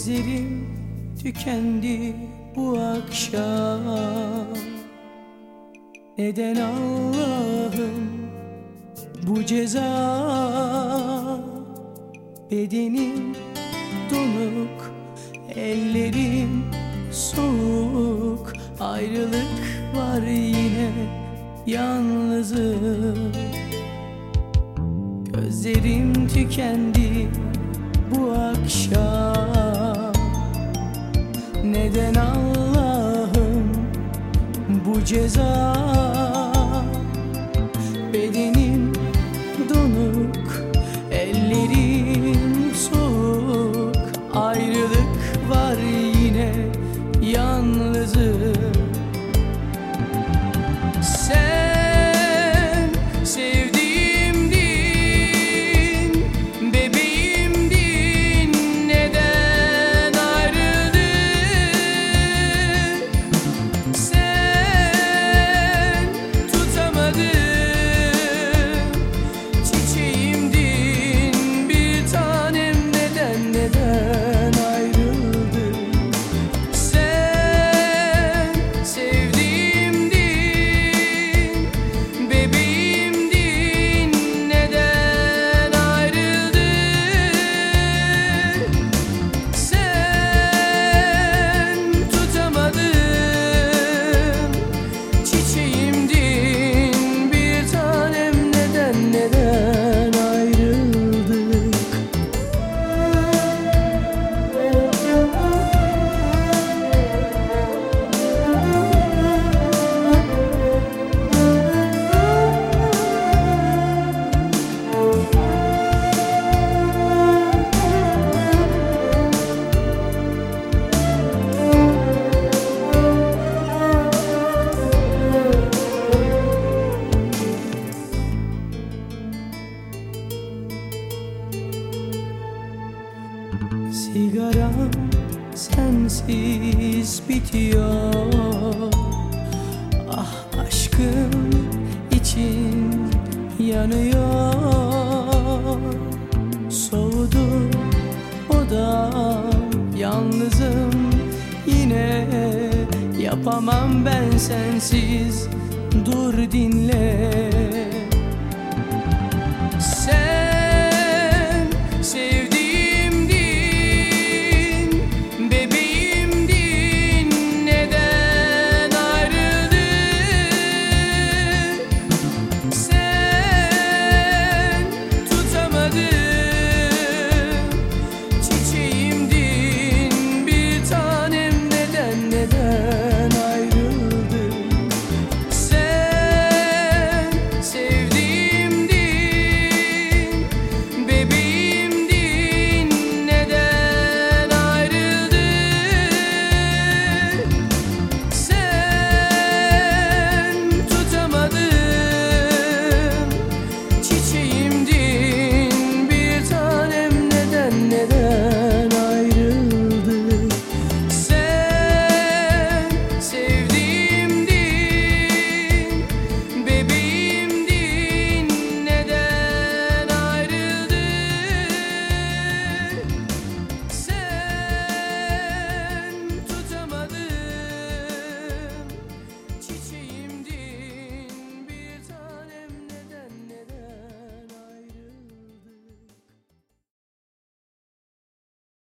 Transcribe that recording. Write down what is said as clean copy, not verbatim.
Gözlerim tükendi bu akşam. Neden Allah'ım bu ceza? Bedenim donuk, ellerim soğuk. Ayrılık var yine, yalnızım. Gözlerim tükendi bu akşam. Neden Allah'ım bu ceza? Bedenim donuk, ellerim soğuk. Ayrılık var yine, yalnızım. Sen sevdiğimdin, bebeğimdin. Neden ayrıldık? Sen tutamadın, çiçeğimdin bir tanem. Neden ayrıldık? Sen sevdiğimdin, bebeğimdin. Neden ayrıldık? Sen tutamadın, çiçeğimdin bir tanem. Neden ayrıldık? Sigaram sensiz bitiyor. Ah, aşkım için yanıyor. Soğudu odam, yalnızım yine. Yapamam ben sensiz, dur dinle.